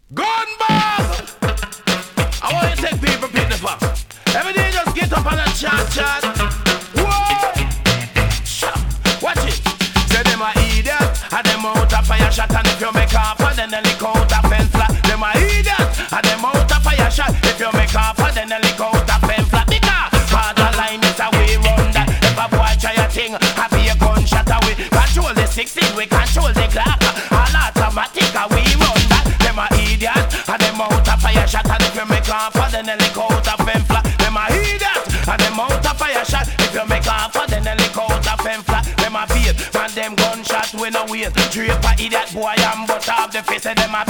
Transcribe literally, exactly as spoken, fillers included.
Gun bag! I want you to take people pick the fuck. Every day just get up and a chat chat. Whoa! Shut up. Watch it. Say them a idiot, and them out a fire shot. And if you make off, then they lick out a fence flat. Them a idiot, and them out a fire shot. If you make off, then they lick out a fence flat. Because border line is a way round that. If a boy try a thing, have a gunshot away. Control the sixteen, we control the clock. All automatic, we run that. Them a idiot, and them out a fire shot. And if you make off, then they lick out a fence flat. Them a idiot, and them out a fire shot. If you make off, then they lick out a fence flat. Them a beat, and them gunshot we no wait. Drape a idiot boy and butt off the face of them a